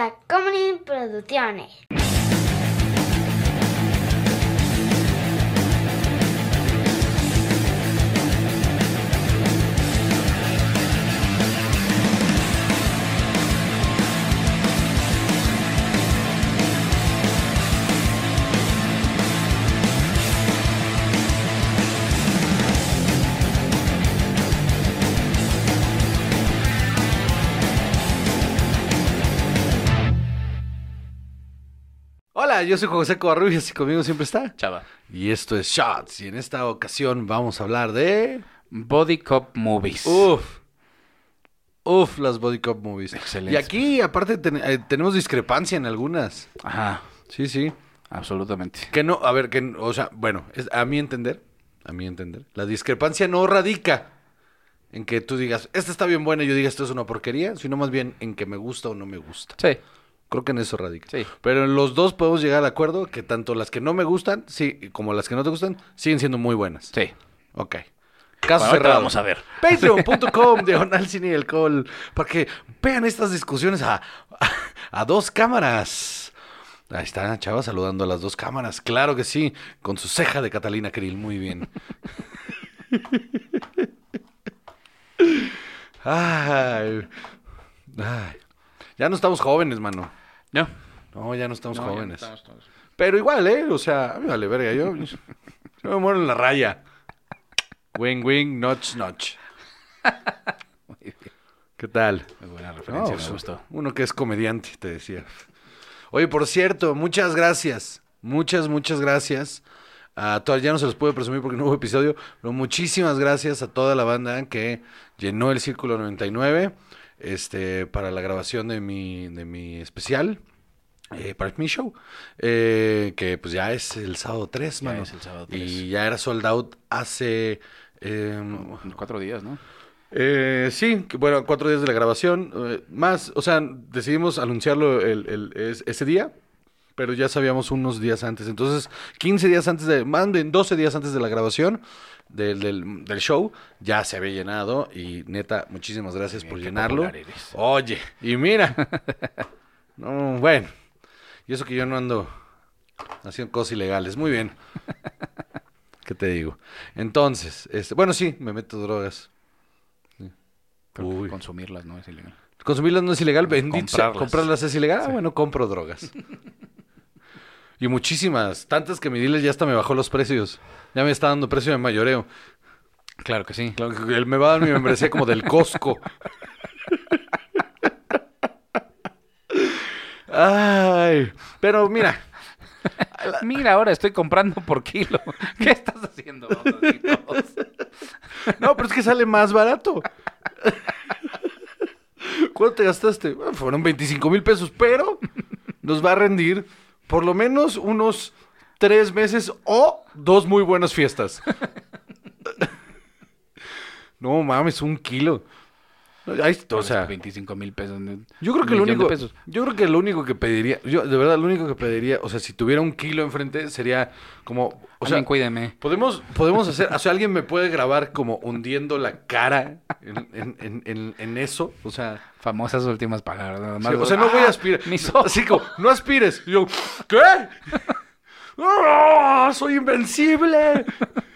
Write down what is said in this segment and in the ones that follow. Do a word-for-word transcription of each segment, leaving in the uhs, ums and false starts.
Tacomunin Producciones. Hola, yo soy José Covarrubias y conmigo siempre está Chava. Y esto es Shots. Y en esta ocasión vamos a hablar de... Body Cop Movies. Uf. Uf, las Body Cop Movies. Excelente. Y aquí, aparte, ten- eh, tenemos discrepancia en algunas. Ajá, Sí, sí. absolutamente. Que no, a ver, que, o sea, bueno, es- a mi entender, a mi entender, la discrepancia no radica en que tú digas, esta está bien buena y yo diga, esto es una porquería, sino más bien en que me gusta o no me gusta. Sí, Creo que en eso radica. sí. Pero en los dos podemos llegar al acuerdo que tanto las que no me gustan, sí, como las que no te gustan, siguen siendo muy buenas. Sí. Ok. Caso Bueno, ahorita cerrado. vamos a ver. Patreon punto com, diagonal cine y alcohol. Para que vean estas discusiones a, a, a dos cámaras. Ahí está, Chava, saludando a las dos cámaras. Claro que sí, con su ceja de Catalina Krill. Muy bien. Ay, ay. Ya no estamos jóvenes, mano. ¿No? No, ya no estamos No, ya no jóvenes. estamos todos. Pero igual, ¿eh? O sea, a mí vale verga. Yo, yo me muero en la raya. Wing, wing, notch, notch. Muy bien. ¿Qué tal? Muy buena referencia, No, me gustó. Uno que es comediante, te decía. Oye, por cierto, muchas gracias. Muchas, muchas gracias. A todas, ya no se los puedo presumir porque no hubo episodio, pero muchísimas gracias a toda la banda que llenó el Círculo noventa y nueve este, para la grabación de mi, de mi especial, eh, para mi show, eh, que pues ya es el sábado tres, Ya mano. es el sábado tres. Y ya era sold out hace... eh, Cuatro días, ¿no? eh, sí, que, bueno, cuatro días de la grabación, eh, más, o sea, decidimos anunciarlo el, el- es- ese día, pero ya sabíamos unos días antes, entonces quince días antes de, más bien doce días antes de la grabación del, del, del show, ya se había llenado y neta, muchísimas gracias Bien, por qué llenarlo. popular eres. Oye, y mira, no, bueno, y eso que yo no ando haciendo cosas ilegales, muy bien. ¿Qué te digo? Entonces, este, bueno, sí, me meto drogas. Pero Uy. consumirlas no es ilegal. Consumirlas no es ilegal, bendito sea. Comprarlas. Comprarlas es ilegal. Ah, Sí. bueno, compro drogas. Y muchísimas, tantas que mi dealer ya hasta me bajó los precios. Ya me está dando precio de mayoreo. Claro que sí. Claro que él me va a dar mi membresía como del Costco. Ay, pero mira, Mira, ahora estoy comprando por kilo. ¿Qué estás haciendo? Vamos a decir todos. no, pero es que sale más barato. ¿Cuánto te gastaste? Bueno, fueron veinticinco mil pesos, pero nos va a rendir por lo menos unos tres meses o dos muy buenas fiestas. No mames, un kilo. Ay, o sea, veinticinco mil pesos. yo creo que un lo millón de único, pesos. yo creo que lo único que pediría, yo de verdad lo único que pediría, o sea, si tuviera un kilo enfrente sería como, o sea, Alguien cuídeme. podemos, podemos hacer, o sea, alguien me puede grabar como hundiendo la cara en, en, en, en, en eso, o sea, Famosas últimas palabras. nada más. sí, o sea, no voy a ¡Ah! aspirar, Mis ojos. así como, no aspires, y yo, ¿qué? ¡Ah! ¡Soy invencible!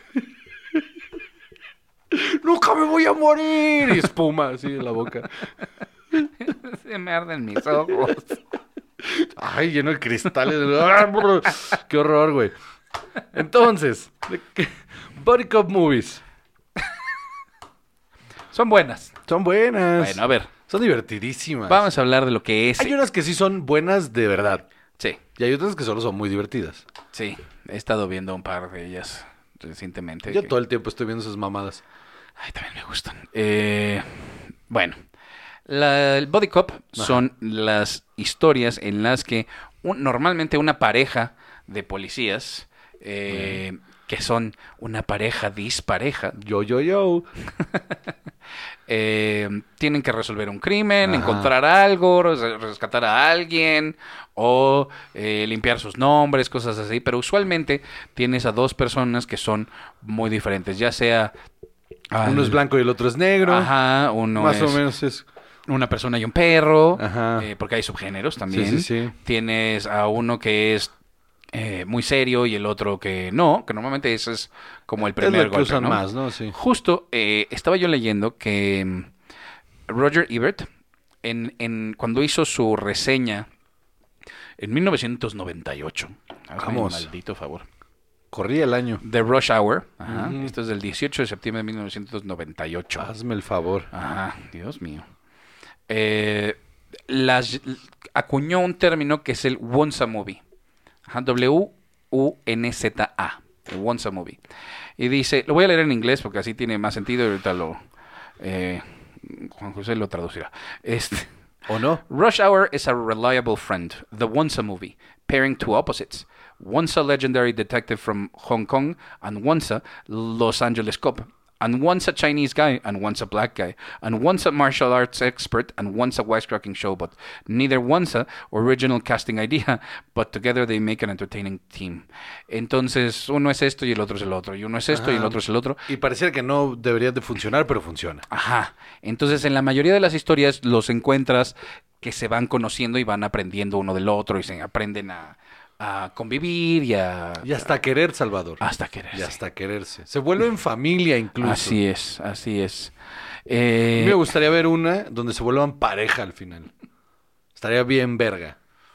¡Nunca me voy a morir! Y espuma así en la boca. Se me arden mis ojos. Ay, lleno de cristales. ¡Ah, brr! ¡Qué horror, güey! Entonces, ¿de qué? Body Cop Movies. Son buenas. Son buenas. Bueno, a ver. Son divertidísimas. Vamos a hablar de lo que es. Hay unas que sí son buenas de verdad. Sí, Y hay otras que solo son muy divertidas. sí. He estado viendo un par de ellas recientemente. Yo que- todo el tiempo estoy viendo esas mamadas. Ay, también me gustan. Eh, bueno, la- el Body Cop son las historias en las que un- normalmente una pareja de policías, eh, que son una pareja dispareja, Yo, yo, yo. eh, tienen que resolver un crimen, Ajá. encontrar algo, res- rescatar a alguien o eh, limpiar sus nombres, cosas así. Pero usualmente tienes a dos personas que son muy diferentes, ya sea... Uno al- es blanco y el otro es negro. Ajá, uno Más es... o menos es. una persona y un perro, Ajá. eh, porque hay subgéneros también. Sí, sí, sí. Tienes a uno que es eh, muy serio y el otro que no, que normalmente ese es como el Es primer lo que golpe, usan ¿no? más, ¿no? Sí. Justo, eh, estaba yo leyendo que mm, Roger Ebert, en, en, cuando hizo su reseña en mil novecientos noventa y ocho, hazme el Vamos. maldito favor, Corría el año. de Rush Hour, ajá, Ujú. esto es del dieciocho de septiembre de mil novecientos noventa y ocho. Hazme el favor. Ajá, Dios mío. Eh, las, acuñó un término que es el Once a Movie. Ajá, W U N Z A. Once a Movie. Y dice, lo voy a leer en inglés porque así tiene más sentido y ahorita lo... Eh, Juan José lo traducirá. Este, ¿O no? Rush Hour is a reliable friend, the Once a Movie, pairing two opposites. Once a legendary detective from Hong Kong, and once a Los Angeles cop. And once a Chinese guy, and once a black guy. And once a martial arts expert, and once a wisecracking showboat. Neither once a original casting idea, but together they make an entertaining team. Entonces, uno es esto y el otro es el otro. Y uno es esto y el Ajá. otro es el otro. Y pareciera que no debería de funcionar, pero funciona. Ajá. Entonces, en la mayoría de las historias los encuentras que se van conociendo y van aprendiendo uno del otro y se aprenden a, a convivir y a... Y hasta querer, Salvador. hasta quererse. Y hasta quererse. Se vuelven familia incluso. Así es, así es. A Eh, mí me gustaría ver una donde se vuelvan pareja al final. Estaría bien verga.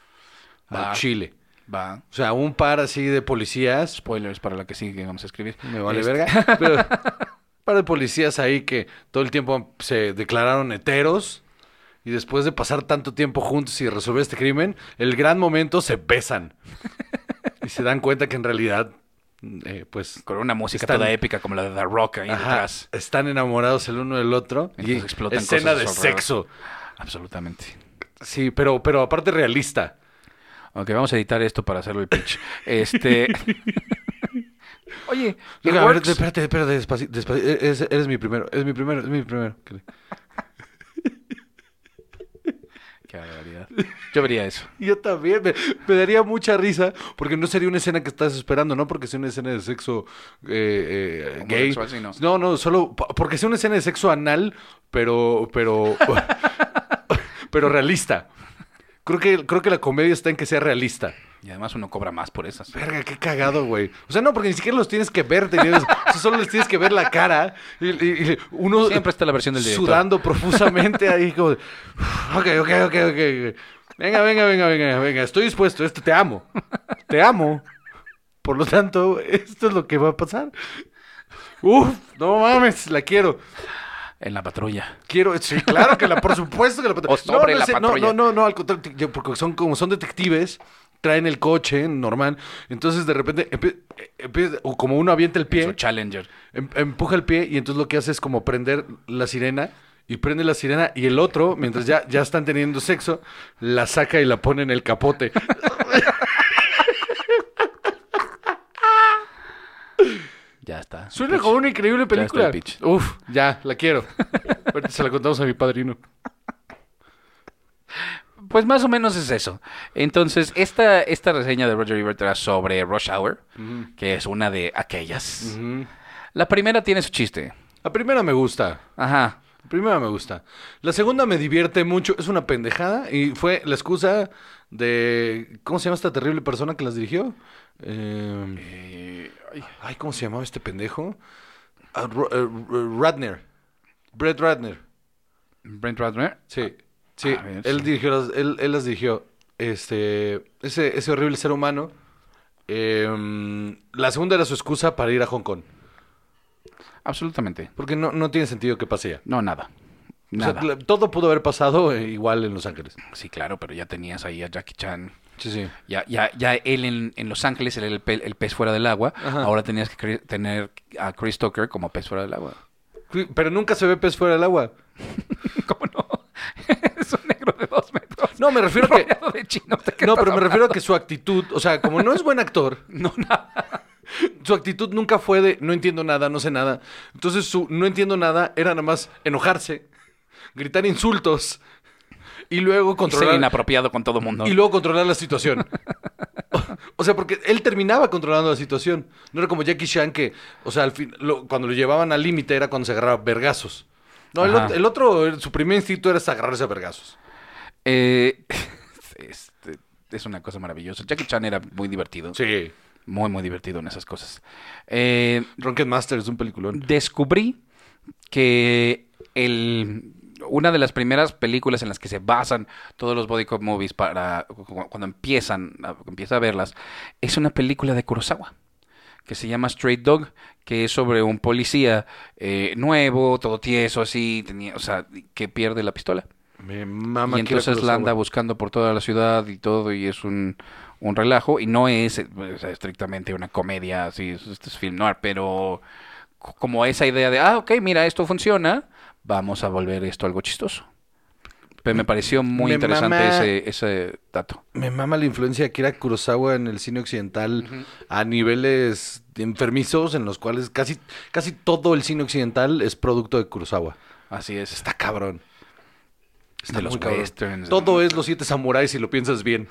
Va. Al Chile. va. O sea, un par así de policías. Spoilers para la que sigue que vamos a escribir. Me vale Este, verga. Pero un par de policías ahí que todo el tiempo se declararon heteros. Y después de pasar tanto tiempo juntos y resolver este crimen, el gran momento se besan. Y se dan cuenta que en realidad, eh, pues... Con una música Están- toda épica como la de The Rock ahí ajá, detrás. están enamorados el uno del otro. Entonces Y explotan escena cosas de a su alrededor. sexo. Absolutamente. Sí, pero, pero aparte realista. Ok, vamos a editar esto para hacerlo el pitch. Este... Oye, it A ver, works. espérate, espérate, despacito, despacito. Eres, eres mi primero, es mi primero, es mi primero. Qué barbaridad. Yo vería eso. Yo también, me, me daría mucha risa, porque no sería una escena que estás esperando, no porque sea una escena de sexo eh, eh, gay. Homosexual, sí, no. No, no, solo po- porque sea una escena de sexo anal, pero, pero, pero realista. Creo que, creo que la comedia está en que sea realista. Y además uno cobra más por esas. Verga, qué cagado, güey. O sea, no, porque ni siquiera los tienes que ver, te tienes- o sea, solo les tienes que ver la cara. Y, y- y uno Siempre está la versión del director. sudando profusamente ahí, como de, ok, ok, ok, ok. Venga, venga, venga, venga, venga. Estoy dispuesto, esto te amo. Te amo. Por lo tanto, esto es lo que va a pasar. Uf, no mames, la quiero. En la patrulla. Quiero, sí, claro que la, por supuesto que la patrulla. O sobre no, no, la sé, no, patrulla. No, no, no, al contrario, yo- porque son como son detectives, traen el coche normal, entonces de repente empie- empieza, o como uno avienta el Su pie, Challenger. em- empuja el pie y entonces lo que hace es como prender la sirena y prende la sirena y el otro, mientras ya, ya están teniendo sexo, la saca y la pone en el capote. Ya está. Suena Pitch. como una increíble está película. el pitch. Uf, ya, la quiero. Ahorita se la contamos a mi padrino. Pues más o menos es eso. Entonces, esta, esta reseña de Roger Ebert era sobre Rush Hour, que es una de aquellas. Ujú. La primera tiene su chiste. La primera me gusta. Ajá. La primera me gusta. La segunda me divierte mucho. Es una pendejada y fue la excusa de... ¿Cómo se llama esta terrible persona que las dirigió? Eh, Eh, ay, Ay, ¿cómo se llamaba este pendejo? Ah, Ro- eh, R- Ratner. Brett Ratner. Brent Ratner. Sí. Sí, A ver, él sí. dirigió las, él, él las dirigió. Este, ese, ese horrible ser humano. Eh, la segunda era su excusa para ir a Hong Kong. Absolutamente. Porque no, no tiene sentido que pase ya. No, nada. O sea, Nada. la- todo pudo haber pasado eh, igual en Los Ángeles. Sí, claro, pero ya tenías ahí a Jackie Chan. Sí, sí. Ya, ya, ya él en, en Los Ángeles, él era el, pe- el pez fuera del agua. Ajá. Ahora tenías que cre- tener a Chris Tucker como pez fuera del agua. Pero nunca se ve pez fuera del agua. ¿Cómo no? Es un negro de dos metros. No, me refiero a que... rodeado de chinos. ¿De qué No, estás pero me hablando? refiero a que su actitud, o sea, como no es buen actor, No, nada. su actitud nunca fue de no entiendo nada, no sé nada. Entonces su no entiendo nada era nada más enojarse, gritar insultos y luego Ser controlar inapropiado con todo mundo. y luego controlar la situación. O, o sea, porque él terminaba controlando la situación. No era como Jackie Chan que, o sea, al fin, lo- cuando lo llevaban al límite era cuando se agarraba vergazos. No, el, Ajá. ot- el otro, su primer instinto era agarrarse a vergazos. Eh, es, es una cosa maravillosa. Jackie Chan era muy divertido. Sí. Muy, muy divertido en esas cosas. Eh, Drunken Master es un peliculón. descubrí que el, una de las primeras películas en las que se basan todos los body cop movies para cu- cuando empiezan a, empieza a verlas es una película de Kurosawa que se llama Stray Dog, que es sobre un policía eh, nuevo, todo tieso así, tenía, o sea, que pierde la pistola. Me mama Y entonces la anda buscando por toda la ciudad y todo, y es un, un relajo. Y no es eh, o sea, estrictamente una comedia, así, es- esto es film noir, pero c- como esa idea de, ah, ok, mira, esto funciona, vamos a volver esto algo chistoso. Pero me pareció muy Me interesante mama- ese, ese dato. Me mama la influencia de Akira Kurosawa en el cine occidental a niveles enfermizos en los cuales casi, casi todo el cine occidental es producto de Kurosawa. Así es. Está cabrón. Está De los muy cabrón. westerns. Todo es Los Siete Samuráis si lo piensas bien.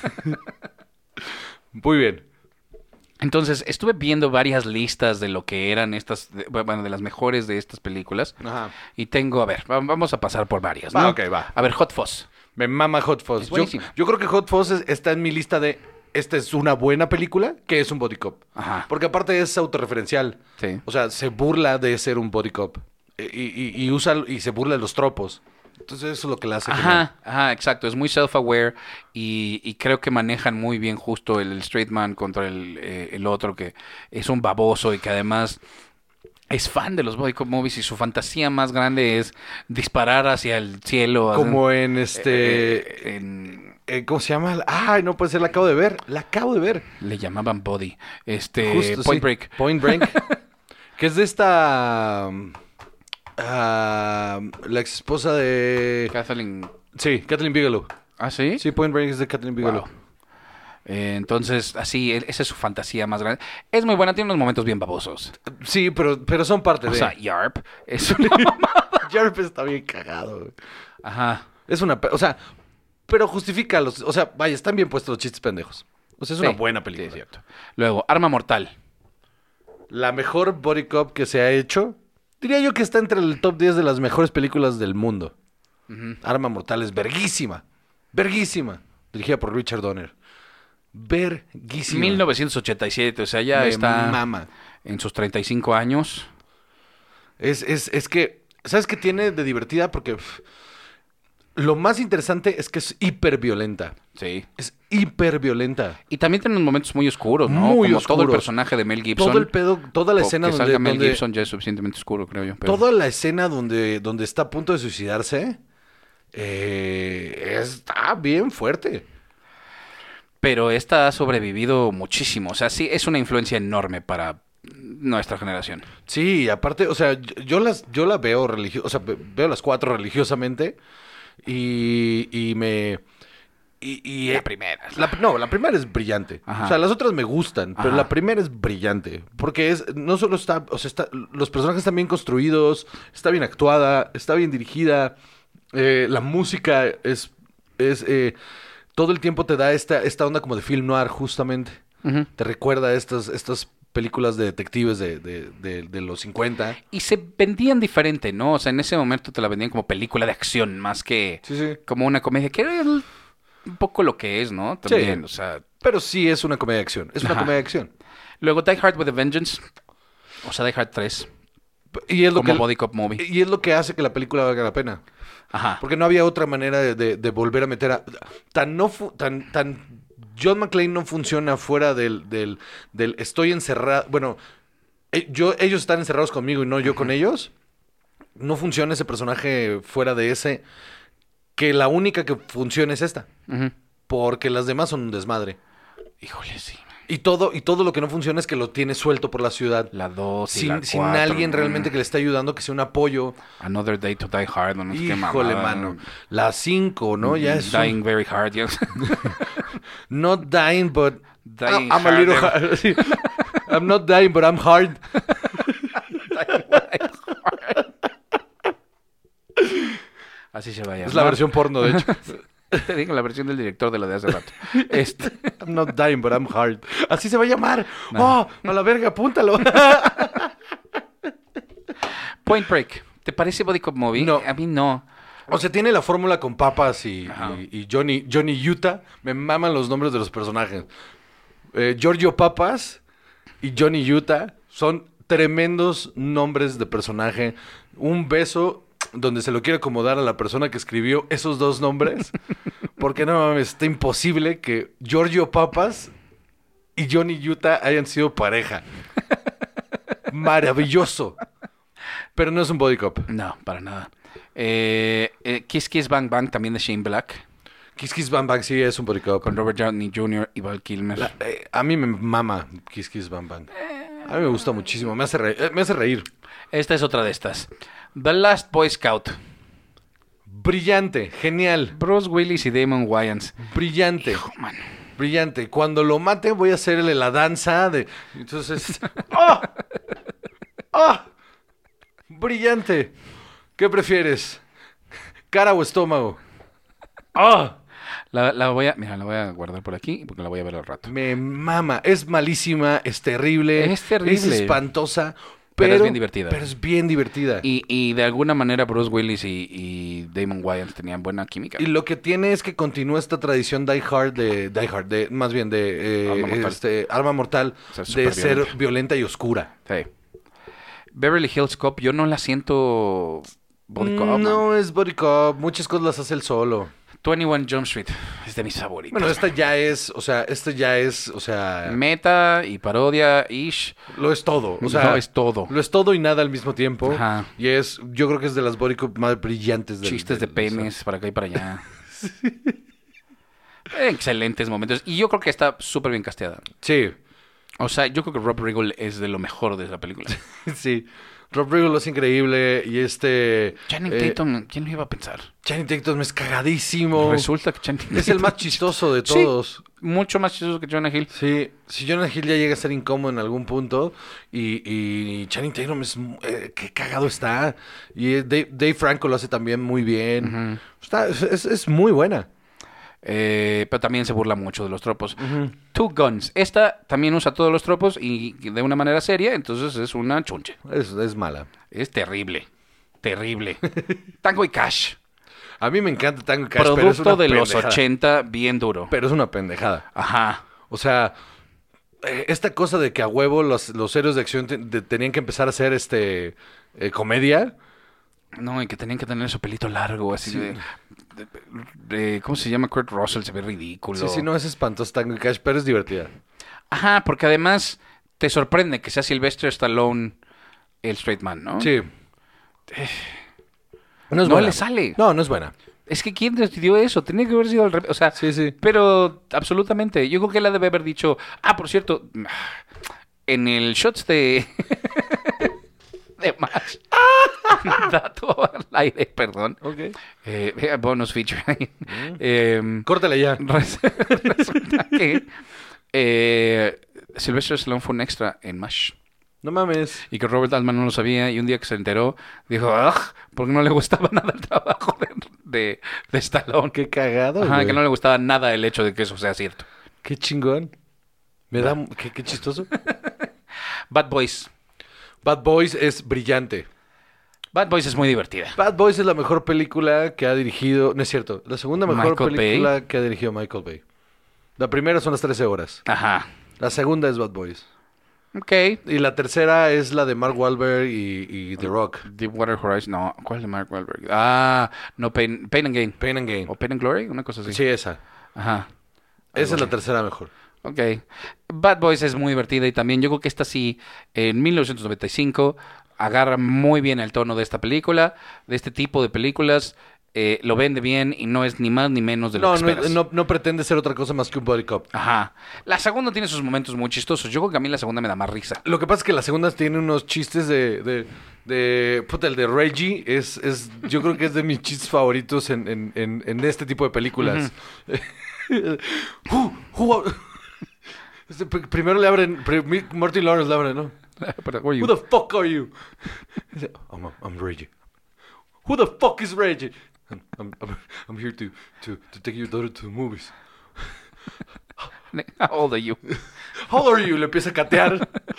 Muy bien. Entonces, estuve viendo varias listas de lo que eran estas, de- bueno, de las mejores de estas películas. Ajá. Y tengo, a ver, va- vamos a pasar por varias, Va, ¿no? ok, va. A ver, Hot Fuzz. Me mama Hot Fuzz. Es Yo, buenísima. yo creo que Hot Fuzz es- está en mi lista de esta es una buena película que es un body cop. Ajá. Porque aparte es autorreferencial. Sí. O sea, se burla de ser un body cop. Y, y- y usa y se burla de los tropos. Entonces eso es lo que la hace genial. Ajá, ajá, exacto. Es muy self-aware y, y creo que manejan muy bien justo el, el straight man contra el, eh, el otro que es un baboso y que además es fan de los body cop movies y su fantasía más grande es disparar hacia el cielo. Como hacer- en este... eh, en- eh, ¿Cómo se llama? Ay, no puede ser, la acabo de ver. La acabo de ver. le llamaban Body. Este, Justo, Point sí. Break. Point Break. Que es de esta... um, ah, la ex esposa de... Kathleen. Sí, Kathleen Bigelow. ¿Ah, sí? Sí, Point Break es de Kathleen Bigelow. Wow. Eh, entonces, así, e- esa es su fantasía más grande. Es muy buena, tiene unos momentos bien babosos. Sí, pero, pero son parte O de... sea, Yarp es una mamada. Jarp está bien cagado. güey. Ajá. Es una... pe- O sea, pero justifica los... O sea, vaya, están bien puestos los chistes pendejos. O sea, es una Sí, buena sí, película. es cierto. Luego, Arma Mortal. La mejor body cop que se ha hecho, diría yo que está entre el top diez de las mejores películas del mundo. Ujú. Arma Mortal es verguísima. Verguísima. Dirigida por Richard Donner. Verguísima. mil novecientos ochenta y siete, o sea, ya Me está mama. en sus treinta y cinco años. Es, es, es que, ¿sabes qué tiene de divertida? Porque pff, lo más interesante es que es hiper violenta. Sí. Es hiper violenta. Y también tiene unos momentos muy oscuros, ¿no? Muy Como todo el oscuros. personaje de Mel Gibson. Todo el pedo, toda la O escena que donde, salga Mel donde- Gibson ya es suficientemente oscuro, creo yo. pero- toda la escena donde, donde está a punto de suicidarse, eh, está bien fuerte. Pero esta ha sobrevivido muchísimo. O sea, sí, es una influencia enorme para nuestra generación. Sí, aparte, o sea, yo, yo las, yo la veo religio, o sea, ve- veo las cuatro religiosamente y, y me y, y La primera. la- no, la primera es brillante. Ajá. O sea, las otras me gustan, pero Ajá. la primera es brillante porque es no solo está, o sea, está, los personajes están bien construidos, está bien actuada, está bien dirigida, eh, la música es es eh, todo el tiempo te da esta esta onda como de film noir justamente. Ujú. Te recuerda a estas estas películas de detectives de, de, de, de los cincuenta. Y se vendían diferente, ¿no? O sea, en ese momento te la vendían como película de acción, más que Sí, sí. como una comedia, que era el- un poco lo que es, ¿no? También, Sí. o sea... Pero sí es una comedia de acción. Es una Ajá. comedia de acción. Luego Die Hard with a Vengeance, o sea, Die Hard tres, Y es lo como que body cop movie. y es lo que hace que la película valga la pena. Ajá. Porque no había otra manera de, de- de volver a meter a... Tan no fu- tan, tan John McClane no funciona fuera del, del, del estoy encerrado... Bueno, eh, yo, ellos están encerrados conmigo y no yo con ellos. No funciona ese personaje fuera de ese. Que la única que funciona es esta. Ujú. Porque las demás son un desmadre. Híjole, sí. Y todo, y todo lo que no funciona es que lo tiene suelto por la ciudad. La dos y Sin, la sin cuatro, alguien ¿no? realmente que le esté ayudando, que sea un apoyo. Another Day to Die Hard, no, no sé qué Híjole, mamada. mano. La cinco, ¿no? Ya es un- Dying Very Hard. ya. Not dying, but... Dying I'm a little harder. hard. Sí. I'm not dying, but I'm hard. Así se va a llamar. Es la versión porno, de hecho. Te digo, la versión del director de la de hace rato. Este... I'm not dying, but I'm hard. Así se va a llamar. No. ¡Oh! A la verga, apúntalo. Point Break. ¿Te parece Body Cop Movie? No. A mí no. O sea, tiene la fórmula con Papas y, Ajá. y, y Johnny, Johnny Utah. Me maman los nombres de los personajes. Eh, Giorgio Papas y Johnny Utah son tremendos nombres de personaje. Un beso donde se lo quiere acomodar a la persona que escribió esos dos nombres. Porque no mames, está imposible que Giorgio Papas y Johnny Utah hayan sido pareja. Maravilloso. Pero no es un body cop. No, para nada. Eh, eh, Kiss Kiss Bang Bang, también de Shane Black, Kiss Kiss Bang Bang sí es un body cop. con Robert Downey junior y Val Kilmer. La- eh, a mí me mama Kiss Kiss Bang Bang. A mí me gusta muchísimo. Me hace reír. eh, me hace reír. Esta es otra de estas. The Last Boy Scout. Brillante. Genial. Bruce Willis y Damon Wayans. Brillante. Hijo, mano. Brillante. Cuando lo mate voy a hacerle la danza de... Entonces... ¡Oh! ¡Oh! Brillante. ¿Qué prefieres? ¿Cara o estómago? ¡Oh! La, la voy a, mira, la voy a guardar por aquí porque la voy a ver al rato. Me mama. Es malísima, es terrible. Es terrible. Es espantosa. Pero Pero, es bien divertida. Pero es bien divertida. Y, Y, y de alguna manera Bruce Willis y, y Damon Wayans tenían buena química. lo que tiene es que continúa esta tradición Die Hard de... Die Hard, de, más bien de... eh, Arma Mortal. este, Arma Mortal. O sea, de súper ser violenta. violenta y oscura. Sí. Beverly Hills Cop, yo no la siento body cop. man. No es body cop. Muchas cosas las hace él solo. veintiuno Jump Street es de mis favoritos. Bueno, esta ya es... O sea, esta ya es... O sea... Meta y parodia, ish. Lo es todo. O sea, No, es todo. Lo es todo y nada al mismo tiempo. Ajá. Y es... Yo creo que es de las body cop más brillantes. del- Chistes de del- penes para acá y para allá. Excelentes momentos. Y yo creo que está súper bien casteada. Sí. O sea, yo creo que Rob Riggle es de lo mejor de esa película. Sí. Rob Riggle es increíble. Y este... Channing eh, Tatum, ¿quién lo iba a pensar? Channing Tatum es cagadísimo. Resulta que Channing Es el Tatum más chistoso de Sí. todos. mucho más chistoso que Jonah Hill. Sí, si Jonah Hill ya llega a ser incómodo en algún punto y, y Channing Tatum es... eh, qué cagado está. Y eh, Dave, Dave Franco lo hace también muy bien. Ujú. Está, es, es- es muy buena. Eh, pero también se burla mucho de los tropos. Two Guns. Esta también usa todos los tropos y de una manera seria, entonces es una chunche. Es, es mala. Es terrible. Terrible. Tango y Cash. A mí me encanta Tango y Cash, pero es Producto una de los pendejada. ochenta, bien duro. Pero es una pendejada. Ajá. O sea, eh, esta cosa de que a huevo los, los héroes de acción te- de- tenían que empezar a hacer este eh, comedia. No, y que tenían que tener su pelito largo, así Sí. de, de- de- ¿cómo se llama? Kurt Russell, se ve ridículo. Sí, sí, no es espantoso Tango y Cash, pero es divertida. Ajá, porque además te sorprende que sea Sylvester Stallone el straight man, ¿no? Sí. No, buena. le sale. No, no es buena. Es que ¿quién decidió eso? Tenía que haber sido al revés. O sea, Sí, sí. pero absolutamente. Yo creo que él ha de haber dicho... Ah, por cierto, en el shots de... de Mash. Dato al aire, perdón. Ok. Eh, bonus feature. Em, Córtale ya. Res- Resulta que eh, Sylvester Stallone fue un extra en MASH No mames. y que Robert Altman no lo sabía y un día que se enteró dijo, ¡ah! Porque no le gustaba nada el trabajo de, de, de Stallone. Qué cagado, Ajá, güey. que no le gustaba nada el hecho de que eso sea cierto. Qué chingón. Me da... Qué, qué chistoso. Bad Boys. Bad Boys es brillante. Bad Boys es muy divertida. Bad Boys es la mejor película que ha dirigido... No es cierto. La segunda mejor Michael película que ha dirigido Michael Bay. La primera son las trece horas. Ajá. La segunda es Bad Boys. Ok. Y la tercera es la de Mark Wahlberg y, y The Rock. Deepwater Horizon. No, ¿cuál es de Mark Wahlberg? Ah, no, Pain, Pain and Gain. Pain and Gain. O Pain and Glory, una cosa así. Sí, esa. Ajá. Esa es la tercera mejor. Ok. Bad Boys es muy divertida y también yo creo que esta sí, en mil novecientos noventa y cinco, agarra muy bien el tono de esta película, de este tipo de películas, eh, lo vende bien y no es ni más ni menos de lo No, que no, esperas. no, no pretende ser otra cosa más que un body cop. Ajá. La segunda tiene sus momentos muy chistosos. Yo creo que a mí la segunda me da más risa. Lo que pasa es que la segunda tiene unos chistes de... de, de puta, el de Reggie es, es... Yo creo que es de mis chistes favoritos en, en, en, en este tipo de películas. Who- who- Este, pr- primero le abren... pri- Martin Lawrence le abre, ¿no? Pero, oye, Who the fuck are you? Dice, I'm, I'm Reggie. Who the fuck is Reggie? I'm, I'm, I'm, I'm here to, to, to take your daughter to the movies. how old are you? How old are you? Le empieza a catear.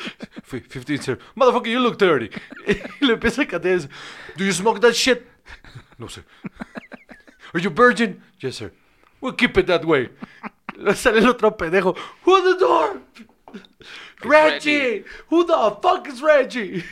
F- fifteen, sir. Motherfucker, you look thirty. Y le empieza a cantar y dice, do you smoke that shit? No, sir. Are you virgin? Yes, sir. We'll keep it that way. Le sale el otro pendejo. Who's the door? Reggie. Who the fuck is Reggie?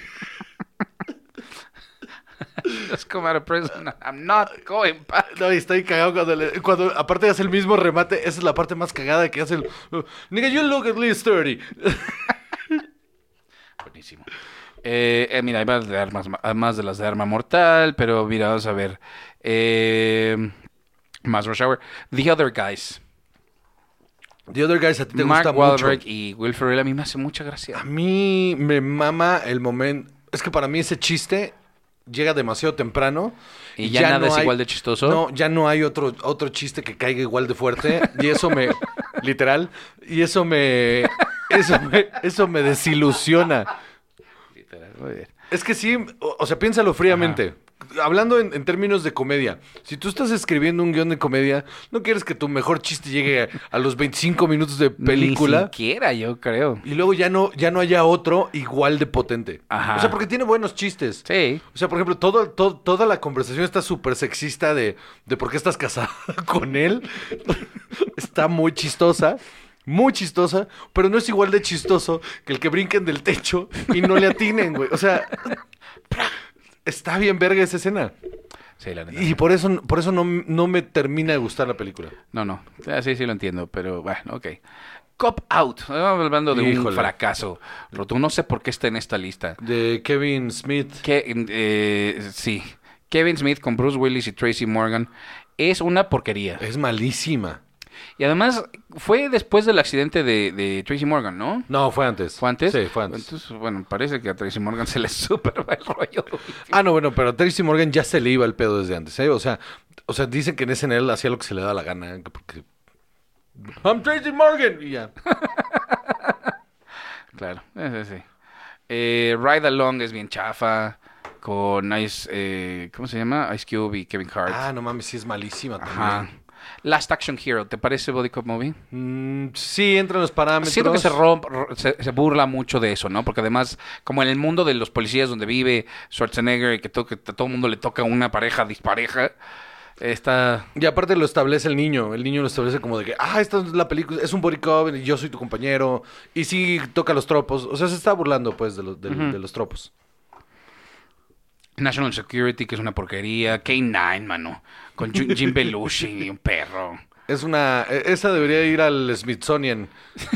Just come out of prison. I'm not going back. No, y está ahí cagado cuando, le- cuando aparte hace el mismo remate. Esa es la parte más cagada que hace el... uh, Nigga, you look at least thirty. Buenísimo. Eh, eh, mira, hay más de, armas, más de las de Arma Mortal, pero mira, vamos a ver. Eh, más Rush Hour. The Other Guys. The Other Guys, a ti te Mark gusta Wahlberg mucho. y Will Ferrell a mí me hace mucha gracia. A mí me mama el momento... Es que para mí ese chiste llega demasiado temprano. ¿Y ya nada es igual de chistoso? No, ya no hay otro, otro chiste que caiga igual de fuerte. Y eso me... literal. Y eso me... Eso me, eso me desilusiona. Literal, muy bien. Es que sí, o, o sea, piénsalo fríamente. Hablando en, en términos de comedia, si tú estás escribiendo un guión de comedia, no quieres que tu mejor chiste llegue a, a los veinticinco minutos de película Ni siquiera, yo creo. y luego ya no, ya no haya otro igual de potente. Ajá. O sea, porque tiene buenos chistes. Sí. O sea, por ejemplo, todo, todo- toda la conversación está súper sexista de, de por qué estás casada con él. Está muy chistosa. Muy chistosa, pero no es igual de chistoso que el que brinquen del techo y no le atinen, güey. O sea, está bien verga esa escena. Sí, la neta. Y por eso, por eso no, no me termina de gustar la película. No, no. Ah, Sí, sí lo entiendo, pero bueno, ok. Cop Out. Estamos hablando de un Híjole. fracaso rotundo. No sé por qué está en esta lista. De Kevin Smith. Que, eh, sí. Kevin Smith con Bruce Willis y Tracy Morgan es una porquería. Es malísima. Y además fue después del accidente de, de Tracy Morgan, ¿no? No, fue antes. ¿Fue antes? Sí, fue antes. Entonces, bueno, parece que a Tracy Morgan se le super va el rollo. Ah, no, bueno, pero a Tracy Morgan ya se le iba el pedo desde antes, ¿eh? O sea, o sea, dicen que en S N L hacía lo que se le da la gana, ¿eh? Porque... I'm Tracy Morgan. Y ya. Claro, ese sí. Eh, Ride Along es bien chafa. Con Ice, eh, ¿cómo se llama? Ice Cube y Kevin Hart. Ah, no mames, sí es malísima también. Ajá. Last Action Hero, ¿te parece Body Cop Movie? Mm, sí, entra en los parámetros. Siento que se, romp- ro- se, se burla mucho de eso, ¿no? Porque además, como en el mundo de los policías donde vive Schwarzenegger y que, to- que a todo el mundo le toca una pareja dispareja, está... Y aparte lo establece el niño. El niño lo establece como de que, ah, esta es la película, es un body cop y yo soy tu compañero. Y sí toca los tropos. O sea, se está burlando, pues, de, los- de, Ujú. de los tropos. National Security, que es una porquería. K nueve, mano. Con Jim Jim Belushi y un perro. Es una... e- Esa debería ir al Smithsonian.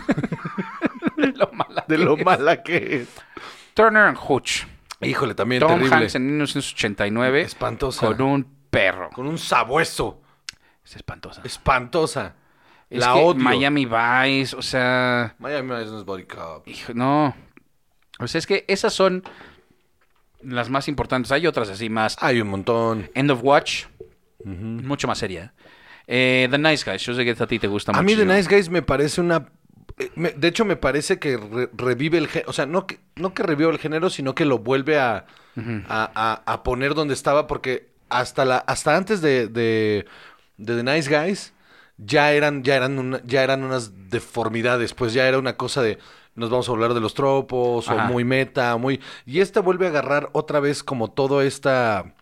Lo mala De que lo es. mala que es. Turner and Hooch. Híjole, también Tom terrible. Hanks en mil novecientos ochenta y nueve. Espantosa. Con un perro. Con un sabueso. Es espantosa. Espantosa. Es la que odio. Miami Vice, o sea... Miami Vice no es body cop. Hijo, no. O sea, es que esas son las más importantes. Hay otras así más. Hay un montón. End of Watch. Mucho más seria. Eh, The Nice Guys. Yo sé que a ti te gusta mucho. A mí The Nice Guys me parece una... eh, me- de hecho, me parece que re- revive el género. O sea, no que, no que revive el género, sino que lo vuelve a, a, a- a poner donde estaba. Porque hasta la hasta antes de, de, de The Nice Guys ya eran, ya, eran una- ya eran unas deformidades. Pues ya era una cosa de... Nos vamos a hablar de los tropos, Ajá. o muy meta, muy... Y esta vuelve a agarrar otra vez como todo esta...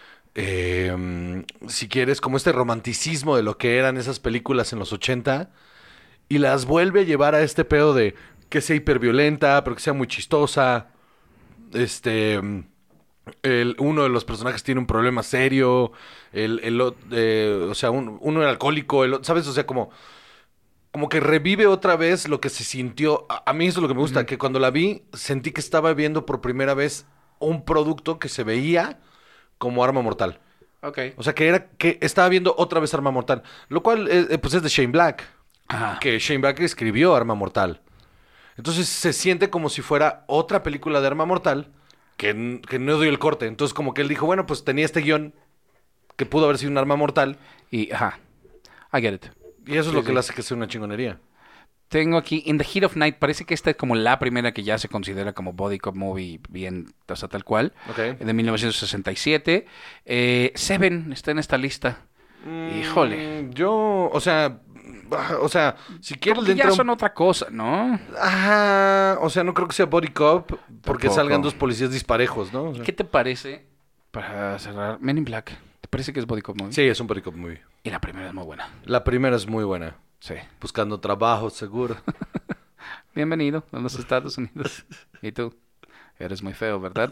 eh, si quieres, como este romanticismo de lo que eran esas películas en los ochenta y las vuelve a llevar a este pedo de que sea hiperviolenta, pero que sea muy chistosa. Este, el, uno de los personajes tiene un problema serio, el, el ot- eh, o sea, un- uno era alcohólico, el, ot- ¿sabes? O sea, como, como que revive otra vez lo que se sintió. A, a mí eso es lo que me gusta, que cuando la vi sentí que estaba viendo por primera vez un producto que se veía como Arma Mortal. Ok. O sea, que era que estaba viendo otra vez Arma Mortal. Lo cual, eh, eh, pues es de Shane Black. Ajá. Que Shane Black escribió Arma Mortal. Entonces se siente como si fuera otra película de Arma Mortal que, n- que no dio el corte. Entonces como que él dijo, bueno, pues tenía este guión que pudo haber sido un Arma Mortal. Y, ajá. I get it. Y eso Sí, es lo que sí. le hace que sea una chingonería. Tengo aquí In the Heat of Night. Parece que esta es como la primera que ya se considera como body cop movie bien, o sea, tal cual. Ok. De mil novecientos sesenta y siete. Eh, Seven está en esta lista. Híjole. Mm, Yo, o sea, ah, o sea, si quieres Como le que ya entra un- son otra cosa, ¿no? Ajá, o sea, no creo que sea body cop porque Tampoco. salgan dos policías disparejos, ¿no? O sea, ¿Qué te parece, para cerrar, Men in Black? ¿Te parece que es body cop movie? sí, es un body cop movie. Y la primera es muy buena. La primera es muy buena. Sí. Buscando trabajo, seguro. Bienvenido a los Estados Unidos. ¿Y tú? Eres muy feo, ¿verdad?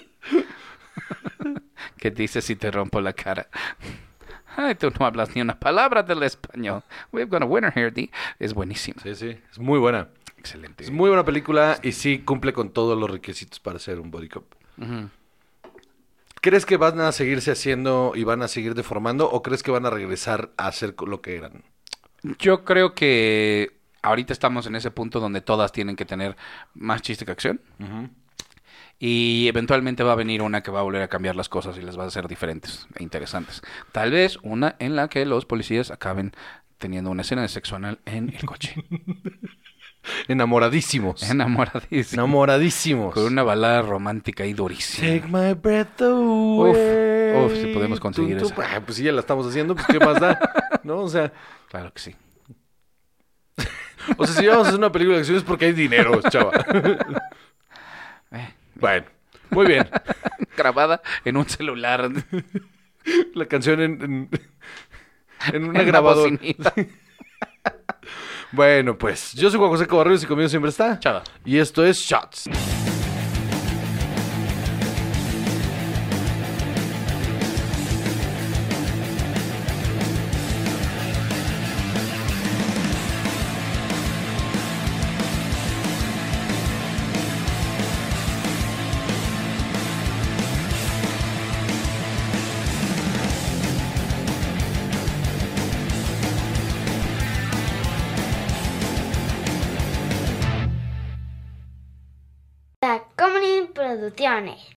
¿Qué dices si te rompo la cara? Ay, tú no hablas ni una palabra del español. We've got a winner here, D. Es buenísimo. Sí, sí, es muy buena. Excelente. Es muy buena película y sí cumple con todos los requisitos para ser un body cop. Ujú. ¿Crees que van a seguirse haciendo y van a seguir deformando o crees que van a regresar a hacer lo que eran? Yo creo que ahorita estamos en ese punto donde todas tienen que tener más chiste que acción. Y eventualmente va a venir una que va a volver a cambiar las cosas y las va a hacer diferentes e interesantes. Tal vez una en la que los policías acaben teniendo una escena de sexo anal en el coche. Enamoradísimos. Enamoradísimo. Enamoradísimos. Con una balada romántica y durísima. Take my breath away. Uf, uf, si podemos conseguir Tum, tum. esa. Ah, pues sí, ya la estamos haciendo, pues qué más da, ¿no? O sea, Claro que sí. o sea, si vamos a hacer una película de acción es porque hay dinero, chava. Eh, Bueno, muy bien. grabada en un celular. La canción en, en, en una en grabadora. bocinita. Bueno, pues yo soy Juan José Covarrubias y conmigo siempre está. Chava. Y esto es Shots. Tacomunin Producciones.